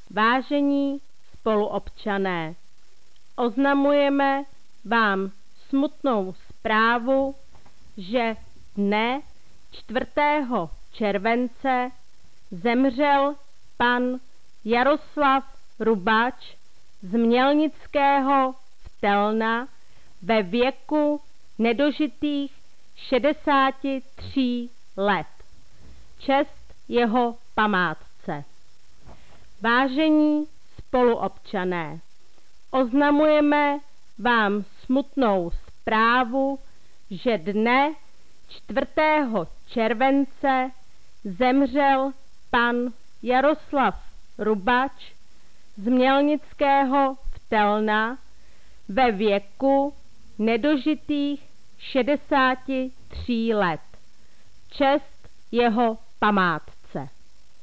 Vážení spoluobčané, oznamujeme vám smutnou zprávu, že dne 4. července zemřel pan Jaroslav Rubač z Mělnického v Telna ve věku nedožitých 63 let. Čest jeho památce. Vážení spoluobčané, oznamujeme vám smutnou zprávu, že dne 4. července zemřel pan Jaroslav Rubač z Mělnického v Telna ve věku nedožitých 63 let. Čest jeho památce.